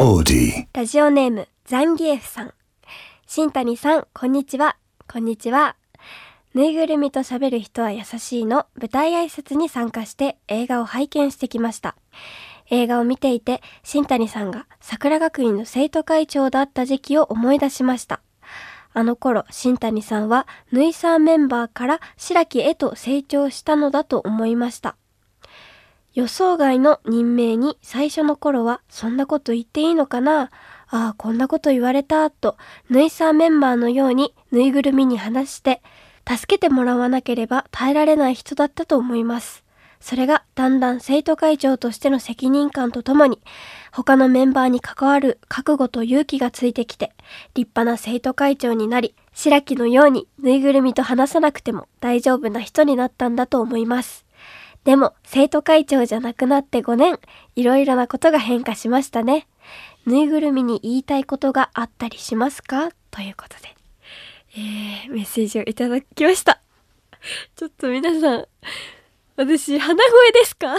Audi。 ラジオネームザンギエフさん。新谷さん、こんにちは。こんにちは。ぬいぐるみと喋る人は優しいの舞台挨拶に参加して映画を拝見してきました。映画を見ていて、新谷さんが桜学院の生徒会長だった時期を思い出しました。あの頃、新谷さんはヌイサーメンバーから白木へと成長したのだと思いました。予想外の任命に最初の頃はそんなこと言っていいのかな、ああこんなこと言われたとヌイサーメンバーのようにぬいぐるみに話して助けてもらわなければ耐えられない人だったと思います。それがだんだん生徒会長としての責任感とともに他のメンバーに関わる覚悟と勇気がついてきて立派な生徒会長になり、白木のようにぬいぐるみと話さなくても大丈夫な人になったんだと思います。でも生徒会長じゃなくなって5年、いろいろなことが変化しましたね。ぬいぐるみに言いたいことがあったりしますか？ということで、メッセージをいただきました。ちょっと皆さん、私鼻声ですか？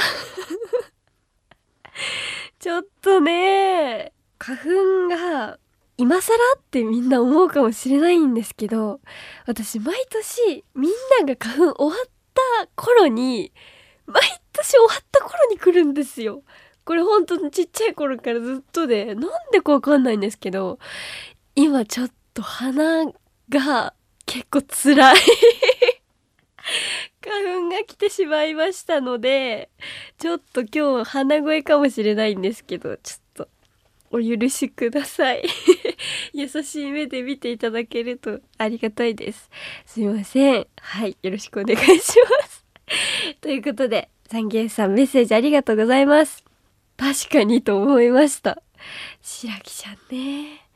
ちょっとね、花粉が今更ってみんな思うかもしれないんですけど、私毎年みんなが花粉終わった頃に来るんですよ。これ本当にちっちゃい頃からずっとで、なんでかわかんないんですけど、今ちょっと鼻が結構辛い花粉が来てしまいましたので、ちょっと今日鼻声かもしれないんですけど、ちょっとお許しください優しい目で見ていただけるとありがたいです。すいません。はい、よろしくお願いしますということで、サンゲーさんメッセージありがとうございます。確かにと思いました。白木ちゃんね。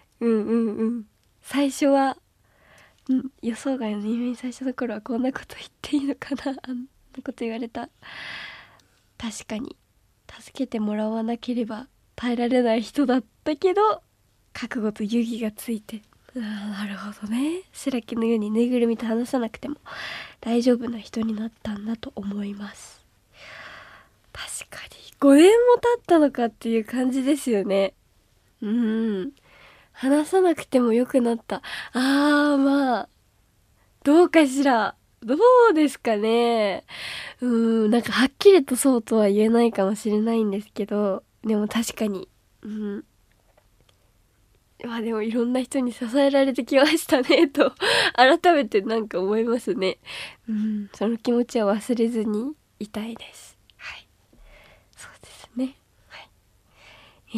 最初は、予想外の人間最初の頃はこんなこと言っていいのかな、あんなこと言われた。確かに助けてもらわなければ耐えられない人だったけど、覚悟と勇気がついて、なるほどね、白木のようにぬいぐるみと話さなくても大丈夫な人になったんだと思います。確かに5年も経ったのかっていう感じですよね。話さなくても良くなった。まあどうかしら、どうですかね。なんかはっきりとそうとは言えないかもしれないんですけど、でも確かに、まあでもいろんな人に支えられてきましたねと改めてなんか思いますね。その気持ちは忘れずにいたいです。はい、そうですね。はい。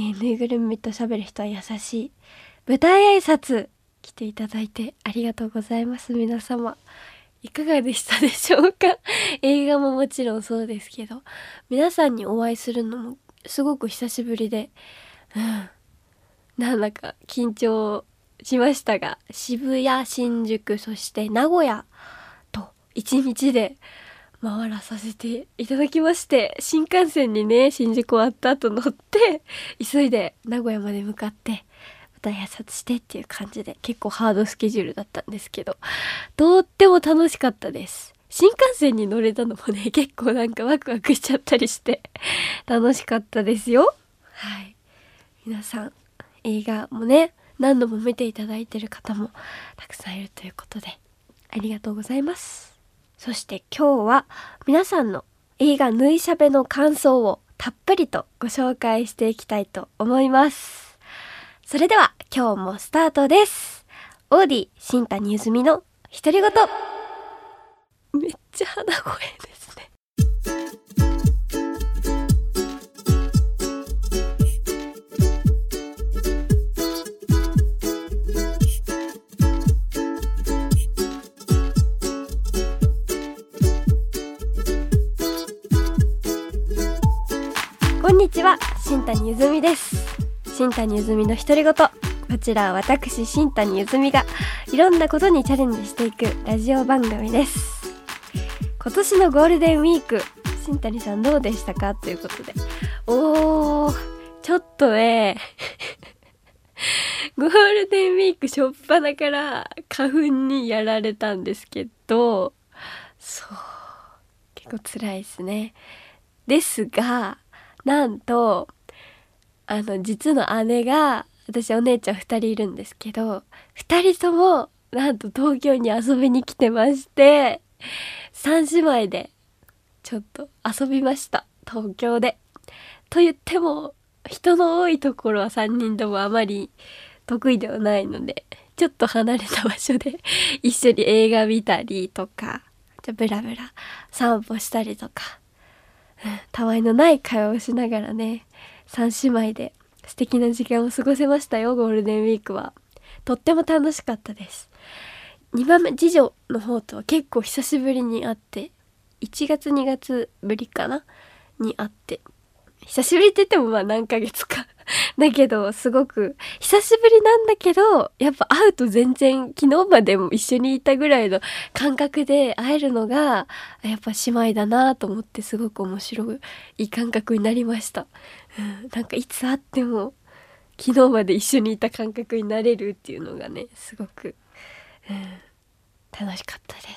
ぬいぐるみと喋る人は優しい。舞台挨拶来ていただいてありがとうございます。皆様いかがでしたでしょうか？映画ももちろんそうですけど、皆さんにお会いするのもすごく久しぶりで、なんだか緊張しましたが、渋谷、新宿、そして名古屋と一日で回らさせていただきまして、新幹線にね、新宿終わった後乗って急いで名古屋まで向かって舞台挨拶してっていう感じで、結構ハードスケジュールだったんですけど、とっても楽しかったです。新幹線に乗れたのもね、結構なんかワクワクしちゃったりして楽しかったですよ。はい、皆さん映画もね、何度も見ていただいてる方もたくさんいるということでありがとうございます。そして今日は皆さんの映画ぬいしゃべの感想をたっぷりとご紹介していきたいと思います。それでは今日もスタートです。オーディ新谷ゆずみの独り言。めっちゃ鼻声ですね。こんにちは、新谷ゆずみです。新谷ゆずみの独り言。こちらは私新谷ゆずみがいろんなことにチャレンジしていくラジオ番組です。今年のゴールデンウィーク、新谷さんどうでしたかということで、ちょっとねゴールデンウィーク初っ端から花粉にやられたんですけど、そう結構辛いですね。ですが、なんと実の姉が、私お姉ちゃん2人いるんですけど、2人ともなんと東京に遊びに来てまして、3姉妹でちょっと遊びました、東京で。と言っても人の多いところは3人ともあまり得意ではないので、ちょっと離れた場所で一緒に映画見たりとか、ブラブラ散歩したりとか、たわいのない会話をしながらね、3姉妹で素敵な時間を過ごせましたよ。ゴールデンウィークはとっても楽しかったです。2番目、次女の方とは結構久しぶりに会って、1月2月ぶりかなに会って、久しぶりって言ってもまあ何ヶ月かだけど、すごく久しぶりなんだけど、やっぱ会うと全然昨日までも一緒にいたぐらいの感覚で会えるのがやっぱ姉妹だなと思って、すごく面白い感覚になりました。なんかいつ会っても昨日まで一緒にいた感覚になれるっていうのがね、すごく、楽しかったです。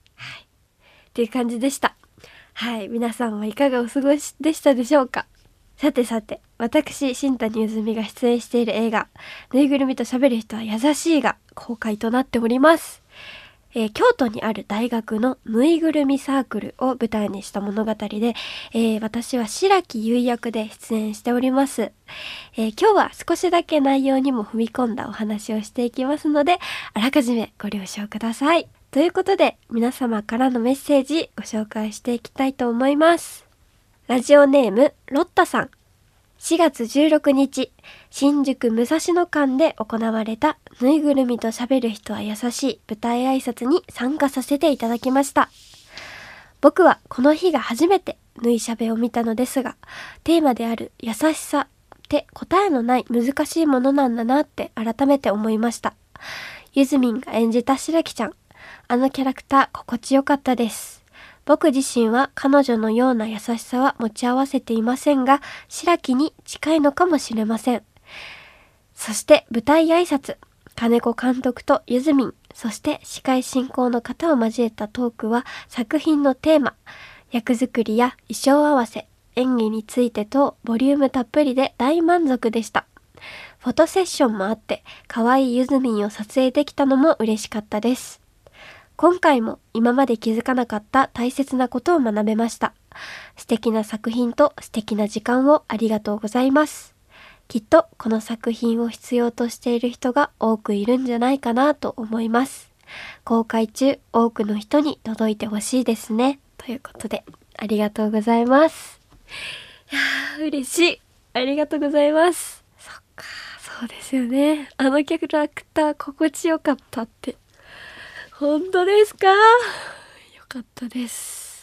はい。っていう感じでした。はい。皆さんはいかがお過ごしでしたでしょうか。さてさて、私新谷由実が出演している映画ぬいぐるみと喋る人は優しいが公開となっております。京都にある大学のぬいぐるみサークルを舞台にした物語で、私は白木優役で出演しております。今日は少しだけ内容にも踏み込んだお話をしていきますので、あらかじめご了承ください。ということで、皆様からのメッセージご紹介していきたいと思います。ラジオネームロッタさん。4月16日、新宿武蔵野館で行われたぬいぐるみと喋る人は優しい舞台挨拶に参加させていただきました。僕はこの日が初めてぬいしゃべを見たのですが、テーマである優しさって答えのない難しいものなんだなって改めて思いました。ゆずみんが演じた白木ちゃん、あのキャラクター心地よかったです。僕自身は彼女のような優しさは持ち合わせていませんが、白木に近いのかもしれません。そして舞台挨拶、金子監督とゆずみん、そして司会進行の方を交えたトークは作品のテーマ、役作りや衣装合わせ、演技についてとボリュームたっぷりで大満足でした。フォトセッションもあって、可愛いゆずみんを撮影できたのも嬉しかったです。今回も今まで気づかなかった大切なことを学べました。素敵な作品と素敵な時間をありがとうございます。きっとこの作品を必要としている人が多くいるんじゃないかなと思います。公開中多くの人に届いてほしいですね。ということでありがとうございます。いやー嬉しい。ありがとうございます。そっか、そうですよね。あのキャラクター心地よかったって。本当ですか？よかったです。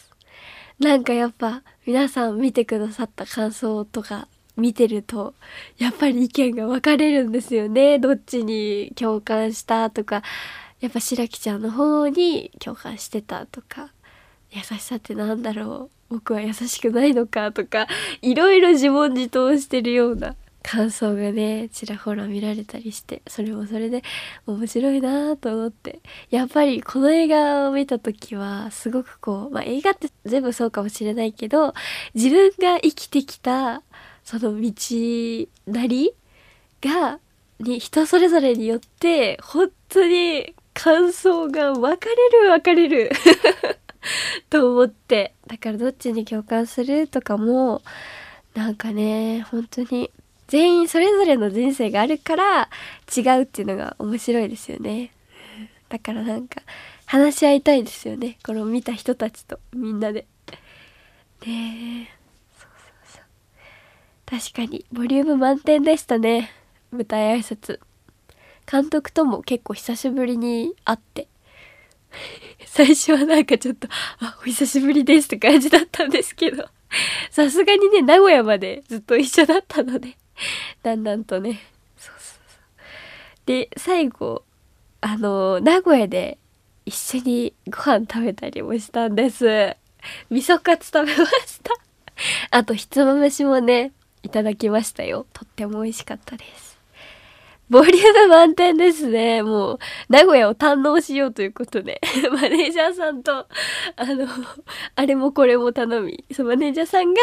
なんかやっぱ皆さん見てくださった感想とか見てるとやっぱり意見が分かれるんですよね。どっちに共感したとか、やっぱ白木ちゃんの方に共感してたとか、優しさってなんだろう、僕は優しくないのかとか、いろいろ自問自答してるような感想がね、ちらほら見られたりして、それもそれで面白いなと思って、やっぱりこの映画を見た時はすごくこう、映画って全部そうかもしれないけど、自分が生きてきたその道なりがに人それぞれによって本当に感想が分かれると思って、だからどっちに共感するとかもなんかね、本当に全員それぞれの人生があるから違うっていうのが面白いですよね。だからなんか話し合いたいですよね、この見た人たちとみんなでね。そう確かにボリューム満点でしたね。舞台挨拶監督とも結構久しぶりに会って最初はなんかちょっとお久しぶりですって感じだったんですけど、さすがにね名古屋までずっと一緒だったのでだんだんとね、そうで最後名古屋で一緒にご飯食べたりもしたんです。味噌カツ食べましたあとひつまぶしもねいただきましたよ。とっても美味しかったです。ボリューム満点ですね。もう名古屋を堪能しようということでマネージャーさんとあれもこれも頼み、マネージャーさんが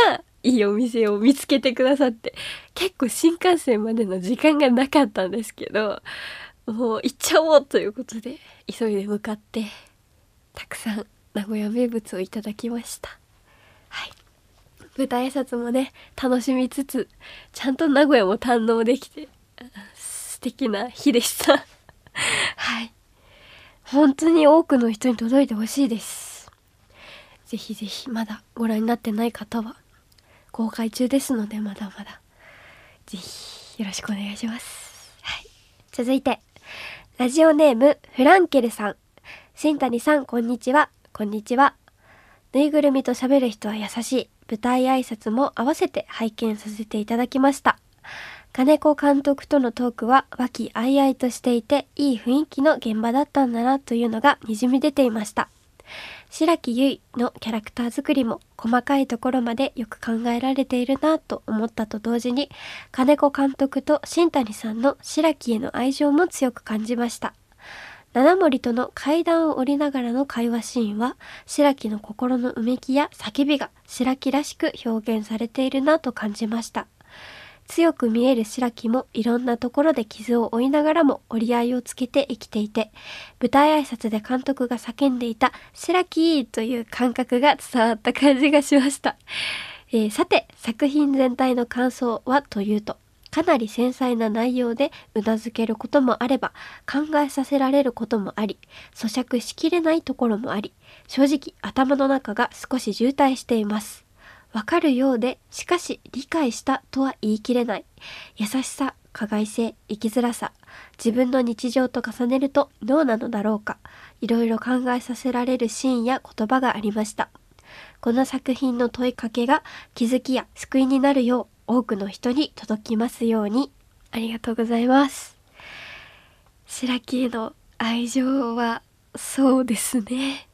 いいお店を見つけてくださって、結構新幹線までの時間がなかったんですけど、もう行っちゃおうということで急いで向かって、たくさん名古屋名物をいただきました。はい、舞台挨拶もね楽しみつつ、ちゃんと名古屋も堪能できて素敵な日でしたはい、本当に多くの人に届いてほしいです。ぜひぜひまだご覧になってない方は公開中ですので、まだまだぜひよろしくお願いします。はい、続いてラジオネームフランケルさん。新谷さんこんにちは。こんにちは。ぬいぐるみと喋る人は優しい舞台挨拶も合わせて拝見させていただきました。金子監督とのトークは和気あいあいとしていて、いい雰囲気の現場だったんだなというのがにじみ出ていました。白木結衣のキャラクター作りも細かいところまでよく考えられているなと思ったと同時に、金子監督と新谷さんの白木への愛情も強く感じました。七森との階段を降りながらの会話シーンは、白木の心のうめきや叫びが白木らしく表現されているなと感じました。強く見える白木もいろんなところで傷を負いながらも折り合いをつけて生きていて、舞台挨拶で監督が叫んでいた白木という感覚が伝わった感じがしました。さて作品全体の感想はというと、かなり繊細な内容でうなずけることもあれば考えさせられることもあり、咀嚼しきれないところもあり、正直頭の中が少し渋滞しています。わかるようで、しかし理解したとは言い切れない優しさ、加害性、生きづらさ、自分の日常と重ねるとどうなのだろうか、いろいろ考えさせられるシーンや言葉がありました。この作品の問いかけが気づきや救いになるよう多くの人に届きますように。ありがとうございます。白木への愛情はそうですね、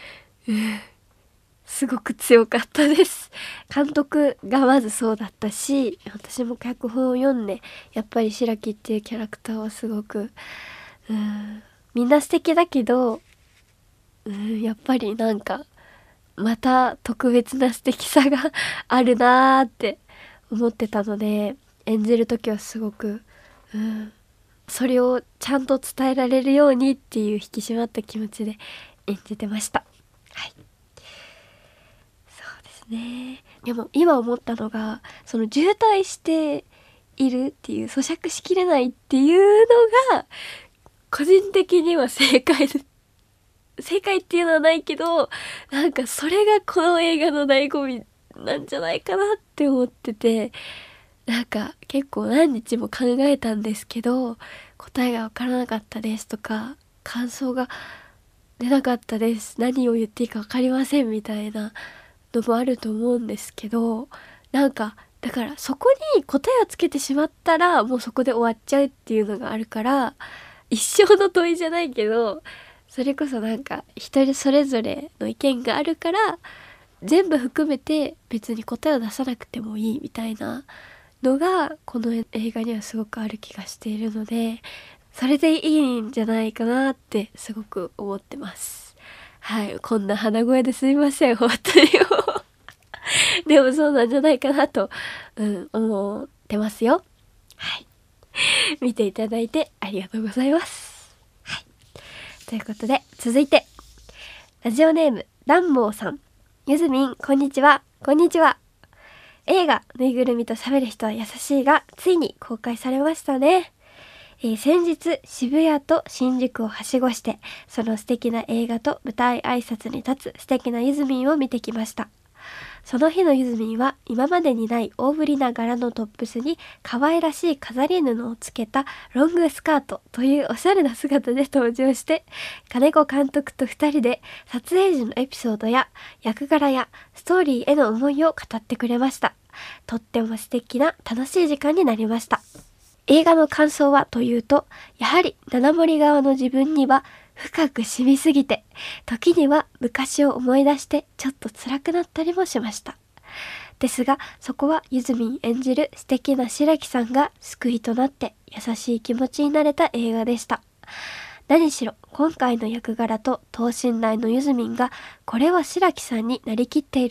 すごく強かったです。監督がまずそうだったし、私も脚本を読んでやっぱり白木っていうキャラクターはすごくみんな素敵だけど、やっぱりなんかまた特別な素敵さがあるなーって思ってたので、演じる時はすごく、それをちゃんと伝えられるようにっていう引き締まった気持ちで演じてました。はい、そうですね。でも今思ったのが、その渋滞しているっていう、咀嚼しきれないっていうのが個人的には正解っていうのはないけど、なんかそれがこの映画の醍醐味なんじゃないかなって思ってて、なんか結構何日も考えたんですけど、答えがわからなかったですとか、感想が出なかったです、何を言っていいかわかりませんみたいなのもあると思うんですけど、なんかだからそこに答えをつけてしまったらもうそこで終わっちゃうっていうのがあるから、一生の問いじゃないけど、それこそなんか一人それぞれの意見があるから、全部含めて別に答えを出さなくてもいいみたいなのがこの映画にはすごくある気がしているので、それでいいんじゃないかなってすごく思ってます。はい、こんな鼻声ですいません本当にでもそうなんじゃないかなと、思ってますよ。はい、見ていただいてありがとうございます。はい、ということで続いてラジオネームランボーさん。ゆずみんこんにちは。こんにちは。映画ぬいぐるみと喋る人は優しいがついに公開されましたね。先日渋谷と新宿をはしごして、その素敵な映画と舞台挨拶に立つ素敵なゆずみんを見てきました。その日のゆずみんは今までにない大ぶりな柄のトップスに可愛らしい飾り布をつけたロングスカートというおしゃれな姿で登場して、金子監督と2人で撮影時のエピソードや役柄やストーリーへの思いを語ってくれました。とっても素敵な楽しい時間になりました。映画の感想はというと、やはり七森側の自分には深く染みすぎて、時には昔を思い出してちょっと辛くなったりもしました。ですがそこはゆずみん演じる素敵な白木さんが救いとなって優しい気持ちになれた映画でした。何しろ今回の役柄と等身大のゆずみんがこれは白木さんになりきっているな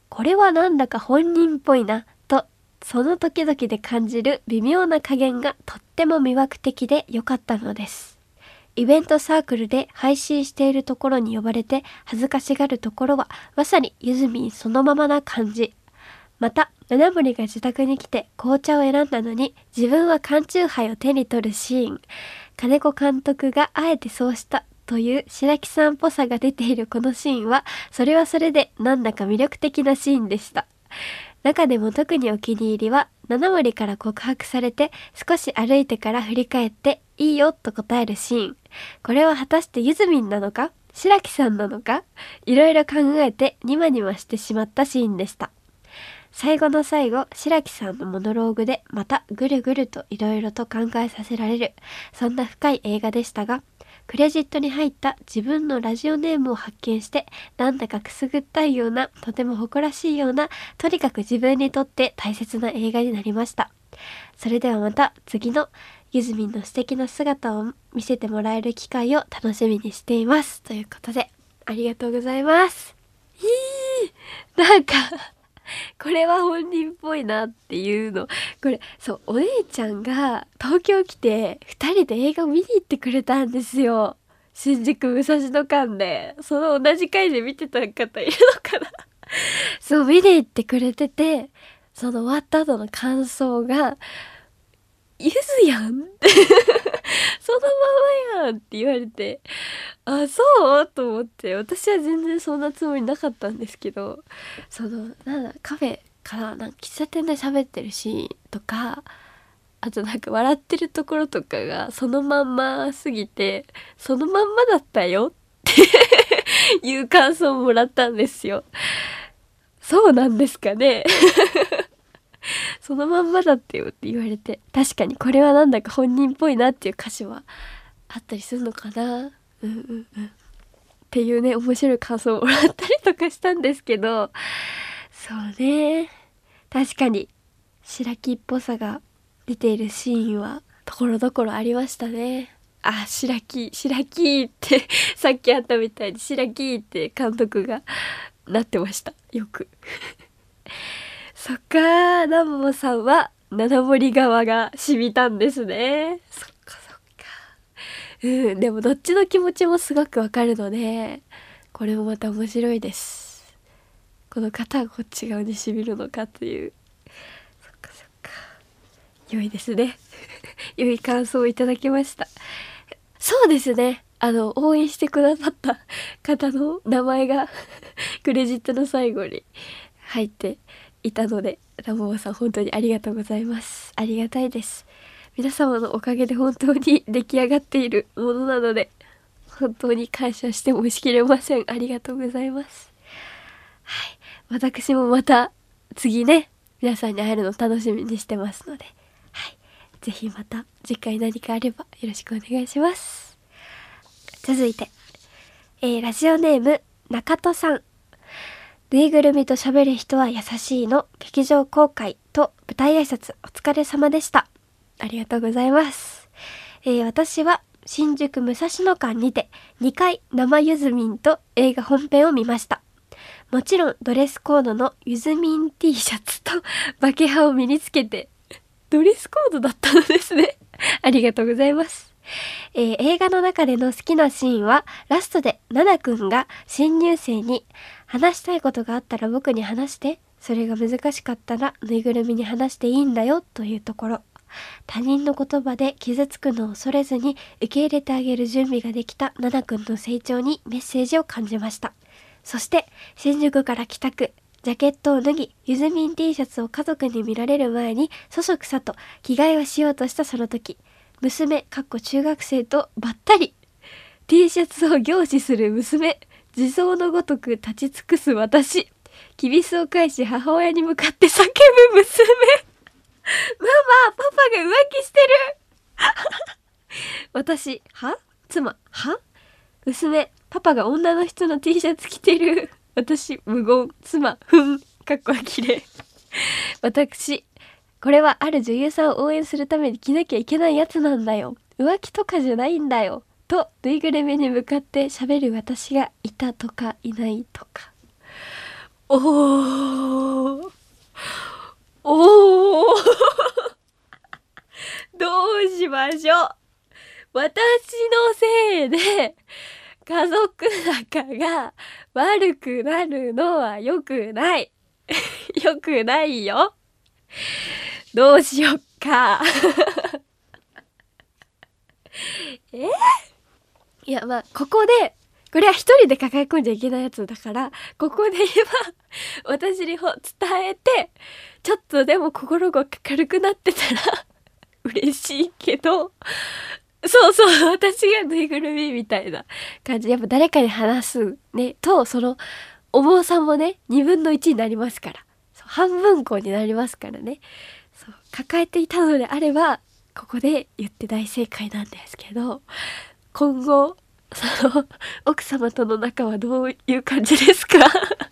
これはなんだか本人っぽいなと、その時々で感じる微妙な加減がとっても魅惑的で良かったのです。イベントサークルで配信しているところに呼ばれて恥ずかしがるところはまさにゆずみんそのままな感じ。また七森が自宅に来て紅茶を選んだのに自分は缶チューハイを手に取るシーン。金子監督があえてそうしたという白木さんっぽさが出ているこのシーンはそれはそれでなんだか魅力的なシーンでした。中でも特にお気に入りは七森から告白されて少し歩いてから振り返っていいよと答えるシーン。これは果たしてゆずみんなのか白木さんなのか、いろいろ考えてニマニマしてしまったシーンでした。最後の最後、白木さんのモノローグでまたぐるぐるといろいろと考えさせられる、そんな深い映画でしたが、クレジットに入った自分のラジオネームを発見してなんだかくすぐったいような、とても誇らしいような、とにかく自分にとって大切な映画になりました。それではまた次のゆずみんの素敵な姿を見せてもらえる機会を楽しみにしていますということで、ありがとうございます。なんかこれは本人っぽいなっていうの、これそうお姉ちゃんが東京来て2人で映画を見に行ってくれたんですよ。新宿武蔵野間でその同じ回で見てた方いるのかなそう見に行ってくれてて、その終わった後の感想がゆずやんそのままやんって言われて、あ、そうと思って、私は全然そんなつもりなかったんですけど、そのなんだカフェからなんか喫茶店で喋ってるシーンとか、あとなんか笑ってるところとかがそのまんますぎて、そのまんまだったよっていう感想をもらったんですよ。そうなんですかねそのまんまだったよって言われて、確かにこれはなんだか本人っぽいなっていう歌詞はあったりするのかな。っていうね、面白い感想をもらったりとかしたんですけど、そうね、確かに白木っぽさが出ているシーンはところどころありましたね。あ、白木ってさっきあったみたいに白木って監督がなってましたよくそっかー、ナモさんは七森側が染みたんですね。そっか。でもどっちの気持ちもすごくわかるので、これもまた面白いです。この方がこっち側に染みるのかという。そっか。良いですね。良い感想をいただきました。そうですね。応援してくださった方の名前がクレジットの最後に入っていたので、ラモさん本当にありがとうございます。ありがたいです。皆様のおかげで本当に出来上がっているものなので、本当に感謝してもしきれません。ありがとうございます。はい、私もまた次ね、皆さんに会えるの楽しみにしてますので、はい、ぜひまた次回何かあればよろしくお願いします。続いて、ラジオネーム中戸さん。ぬいぐるみと喋る人は優しいの劇場公開と舞台挨拶お疲れ様でした。ありがとうございます。私は新宿武蔵野間にて2回生ゆずみんと映画本編を見ました。もちろんドレスコードのゆずみん T シャツとバケハを身につけて、ドレスコードだったのですねありがとうございます。映画の中での好きなシーンはラストでナナくんが新入生に話したいことがあったら僕に話して、それが難しかったらぬいぐるみに話していいんだよというところ、他人の言葉で傷つくのを恐れずに受け入れてあげる準備ができたナナくんの成長にメッセージを感じました。そして新宿から帰宅、ジャケットを脱ぎゆずみん T シャツを家族に見られる前にそそくさと着替えをしようとしたその時、娘中学生とばったり。 T シャツを凝視する娘、地蔵のごとく立ち尽くす私、きびすを返し母親に向かって叫ぶ娘ママ、パパが浮気してる私、は妻、は娘、パパが女の人の T シャツ着てる私、無言、妻、呆れ私、これはある女優さんを応援するために着なきゃいけないやつなんだよ。浮気とかじゃないんだよ。と、ぬいぐるみに向かって喋る私がいたとかいないとか。 おーおーどうしましょう。私のせいで家族仲が悪くなるのは良くない良くないよ。どうしよっかいや、まあここでこれは一人で抱え込んじゃいけないやつだから、ここで言えば私に伝えて、ちょっとでも心が軽くなってたら嬉しいけど、そうそう、私がぬいぐるみみたいな感じで、やっぱ誰かに話すねと、その重さもね2分の1になりますから、そう半分こになりますからね。そう抱えていたのであればここで言って大正解なんですけど、今後その奥様との仲はどういう感じですか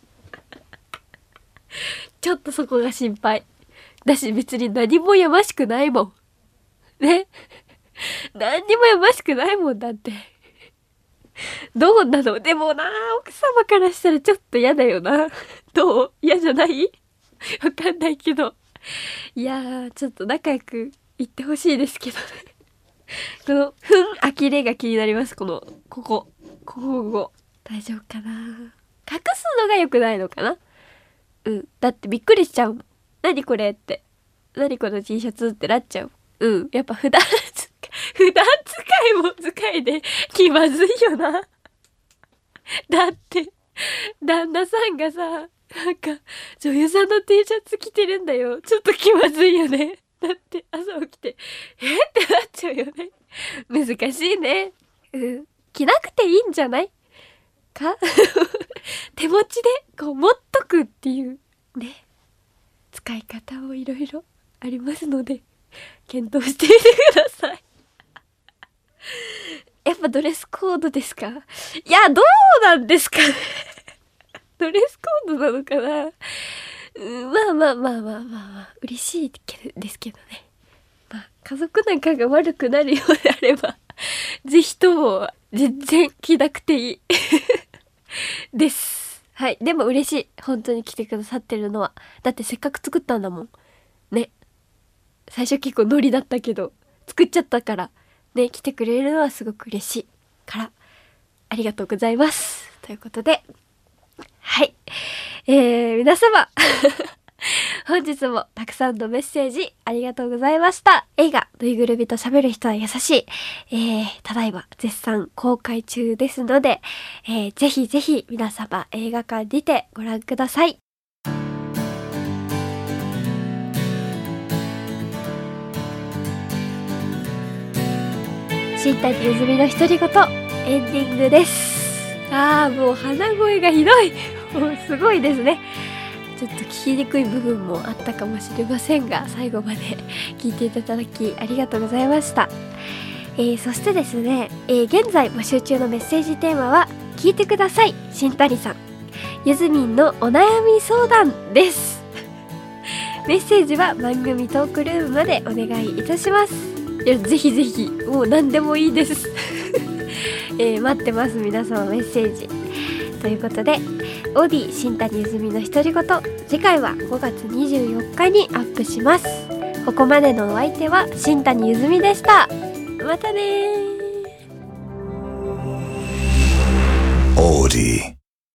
ちょっとそこが心配だし、別に何もやましくないもんね。何にもやましくないもんだって。どうなの？でもな、奥様からしたらちょっと嫌だよな。どう？嫌じゃない？わかんないけど。いやー、ちょっと仲良くいってほしいですけどね。この呆れが気になります。ここ大丈夫かな。隠すのが良くないのかな。だってびっくりしちゃうもん。何これって、何この T シャツってなっちゃう。やっぱ普段使いも使いで気まずいよな。だって旦那さんがさ、なんか女優さんの T シャツ着てるんだよ。ちょっと気まずいよね。だって朝起きてってなっちゃうよね。難しいね。着なくていいんじゃないか手持ちでこう持っとくっていうね、使い方もいろいろありますので検討してみてください。やっぱドレスコードですか？いや、どうなんですかねドレスコードなのかな。まあ嬉しいですけどね。まあ家族仲が悪くなるようであればぜひとも全然着なくていいです。はい。でも嬉しい、本当に来てくださってるのは。だってせっかく作ったんだもんね。最初結構ノリだったけど作っちゃったからね、来てくれるのはすごく嬉しいからありがとうございますということで、はい、皆様本日もたくさんのメッセージありがとうございました。映画ぬいぐるみと喋る人は優しい、ただいま絶賛公開中ですので、ぜひぜひ皆様映画館にてご覧ください。新谷ゆずみの独り言エンディングです。もう鼻声がひどいもうすごいですね。ちょっと聞きにくい部分もあったかもしれませんが、最後まで聞いていただきありがとうございました。そしてですね、現在募集中のメッセージテーマは聞いてください新谷さん、ゆずみんのお悩み相談ですメッセージは番組トークルームまでお願いいたします。いや、ぜひぜひもう何でもいいです待ってます、皆様メッセージということで、オーディ新谷ゆずみの独り言、次回は5月24日にアップします。ここまでのお相手は新谷ゆずみでした。またねー。オーディ